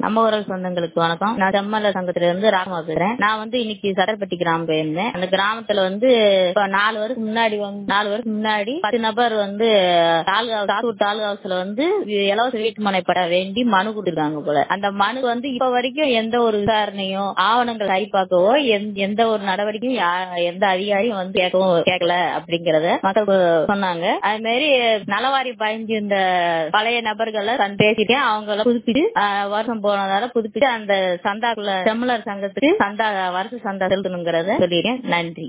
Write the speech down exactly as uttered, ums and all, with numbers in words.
நம்ம ஊரல் சொந்தங்களுக்கு வணக்கம். நான் செம்மல சங்கத்துல இருந்து ராகமா பேசுறேன். நான் வந்து இன்னைக்கு சட்டப்பட்டி கிராமம் போயிருந்தேன். அந்த கிராமத்துல வந்து இப்ப நாலு வருஷம் முன்னாடி வந்து நாலு வருஷம் முன்னாடி பத்து நபர் வந்து தாக்கூர் தாலுகாசுல வந்து இலவச வீட்டு மனை பட வேண்டி மனு கொடுத்துருக்காங்க போல. அந்த மனு வந்து இப்ப வரைக்கும் எந்த ஒரு விசாரணையோ ஆவணங்கள் சரிபார்க்கவோ எந்த ஒரு நடவடிக்கையும் எந்த அதிகாரியும் வந்து கேட்கவும் கேட்கல அப்படிங்கறத மக்கள் சொன்னாங்க. அது மாதிரி நலவாரி பயந்து இந்த பழைய நபர்களை பேசிட்டேன். அவங்கள புதுப்பிச்சு வருஷம் போனதால புதுப்பிச்சு அந்த சந்தாக்குள்ள செம்மலர் சங்கத்துக்கு சந்தா வருஷ சந்தா செலுத்தணுங்கிறத சொல்லிடுறேன். நன்றி.